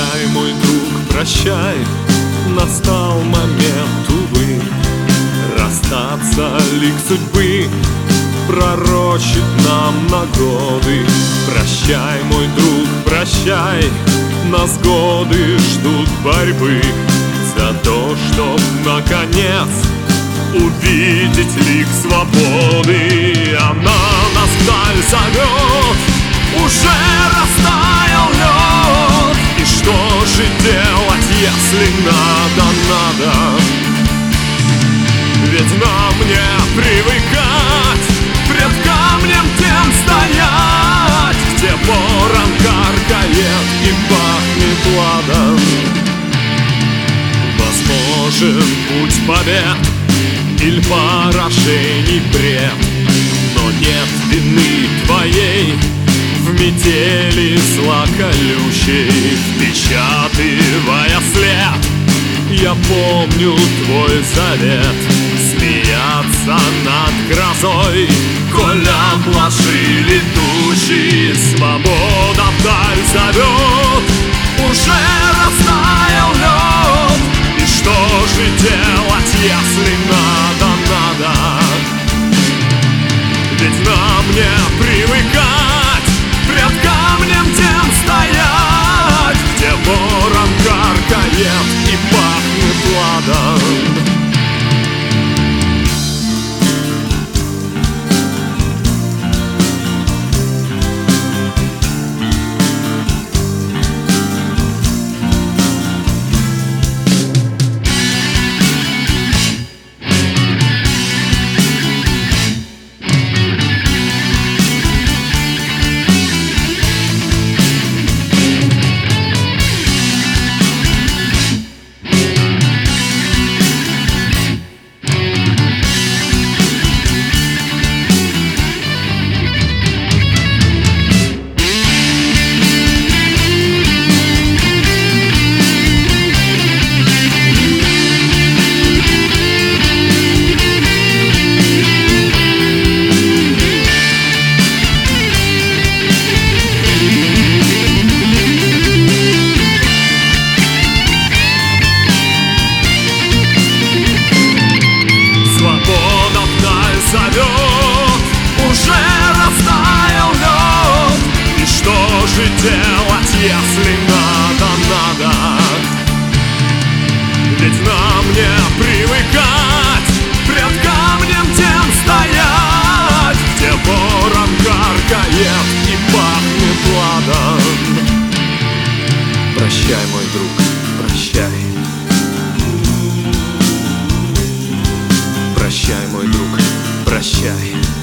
Прощай, мой друг, прощай, настал момент, увы. Расстаться лик судьбы пророчит нам на годы. Прощай, мой друг, прощай, нас годы ждут борьбы за то, чтоб наконец увидеть лик свободы. Она нас вдаль зовет, уже растаял лед. И что же делать, если надо? Ведь нам не привыкать пред камнем тем стоять, где ворон каркает и пахнет ладом. Возможен путь побед или поражений бред, но нет вины твоей в метели зла колючей. Впечатывая след, я помню твой завет смеяться над грозой, коль обложили тучи. Свобода вдаль зовет, уже растаял лед. И что же делать, если надо? Ведь нам не привыкать пред камнем тем стоять, где ворон каркает и пахнет ладом. Делать, если надо? Ведь нам не привыкать пред камнем тем стоять, где ворон каркает и пахнет ладом. Прощай, мой друг, прощай. Прощай, мой друг, прощай.